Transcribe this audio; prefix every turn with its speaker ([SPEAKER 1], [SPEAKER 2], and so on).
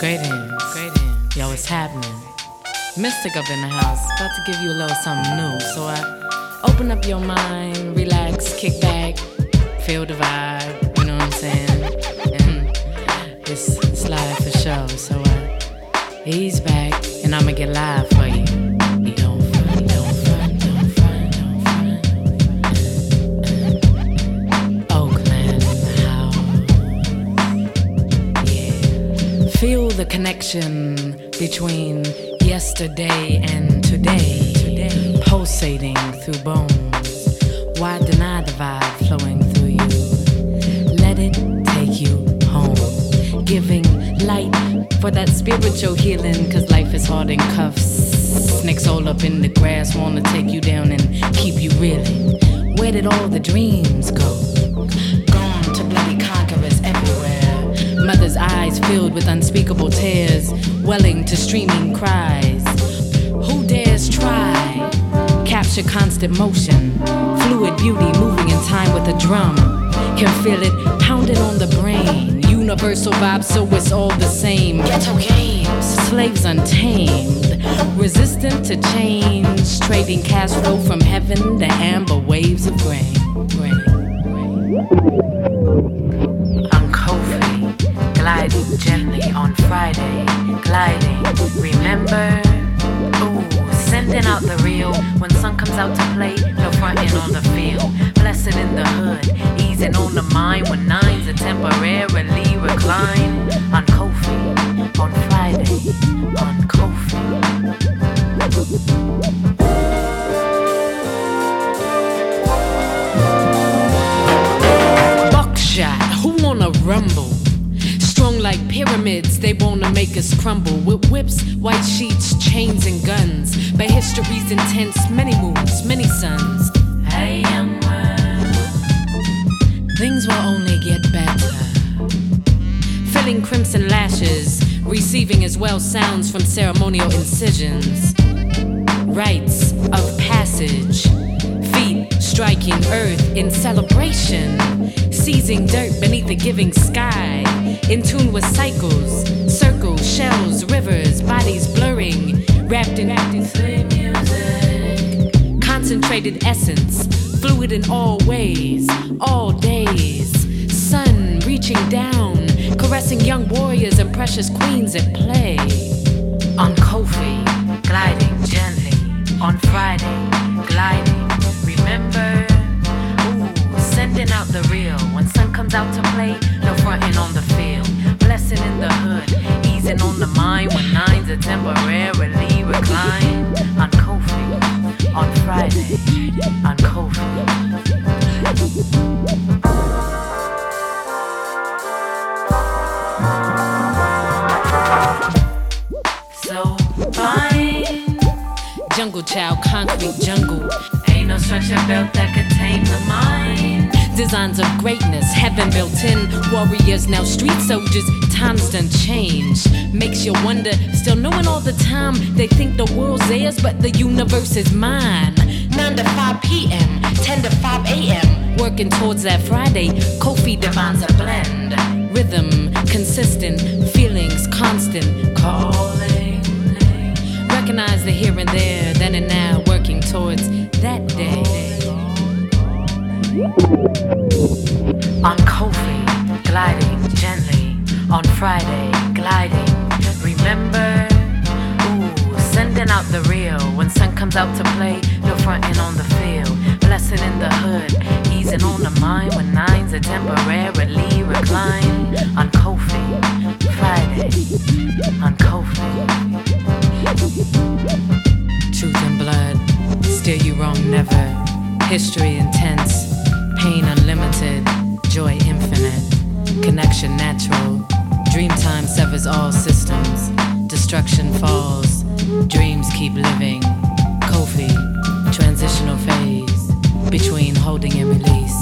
[SPEAKER 1] Greetings. Yo, what's happening? Mystic up in the house. About to give you a little something new. So I open up your mind, relax, kick back, feel the vibe. You know what I'm saying? And it's live for show. So ease back, and I'ma get live for you. Don't front, don't front, don't front, don't front. Oakland in the house. Yeah. Feel the connection between yesterday and today, pulsating through bones. Why deny the vibe flowing through you? Let it take you home, giving light for that spiritual healing, cause life is hard in cuffs. Snakes all up in the grass wanna take you down and keep you reeling. Where did all the dreams go? Gone to bloody conquerors everywhere. Mother's eyes filled with unspeakable tears, welling to streaming cries. Who dares try? Capture constant motion, fluid beauty moving in time with a drum. Can feel it pounding on the brain. Universal vibe, so it's all the same. Ghetto games, slaves untamed, resistant to change, trading cash flow from heaven to amber waves of grain. I'm Kofi, gliding gently on Friday, gliding. Remember, sending out the real. When sun comes out to play, no frontin' on the field. Blessed in the hood, easing on the mind. When nines are temporarily recline. On Kofi, on Friday, on Kofi. Buckshot, who wanna rumble? Strong like pyramids, they wanna make us crumble. With whips, white sheets, chains and guns. But history's intense, many moons, many suns. Hey, young man, things will only get better. Filling crimson lashes, receiving as well sounds from ceremonial incisions. Rites of passage, feet striking earth in celebration. Seizing dirt beneath the giving sky, in tune with cycles, circles, shells, rivers, bodies blurring, wrapped in flame music. Concentrated essence, fluid in all ways, all days. Sun reaching down, caressing young warriors and precious queens at play. On Kofi, gliding gently. On Friday, gliding. Remember, sending out the real. When sun comes out to play, no frontin' on the field. Blessing in the hood, easing on the mind. When nines are temporarily recline. On Kofi, on Friday, on Kofi. So fine. Jungle child, concrete jungle. Ain't no structure built that could tame the mind. Designs of greatness, heaven built in. Warriors now street soldiers, times done change. Makes you wonder, still knowing all the time. They think the world's theirs, but the universe is mine. 9 to 5 p.m., 10 to 5 a.m. Working towards that Friday, Kofi divines a blend. Rhythm, consistent, feelings constant. Calling. Recognize the here and there, then and now, working towards that day. On Kofi, gliding gently. On Friday, gliding. Remember, sending out the real. When sun comes out to play, no frontin' on the field. Blessing in the hood, easing on the mind. When nines are temporarily recline. On Kofi, Friday, on Kofi. Truth and blood, steer you wrong never. History intense, pain unlimited, joy infinite. Connection natural, dreamtime severs all systems. Destruction falls, dreams keep living. Kofi, transitional phase, between holding and release.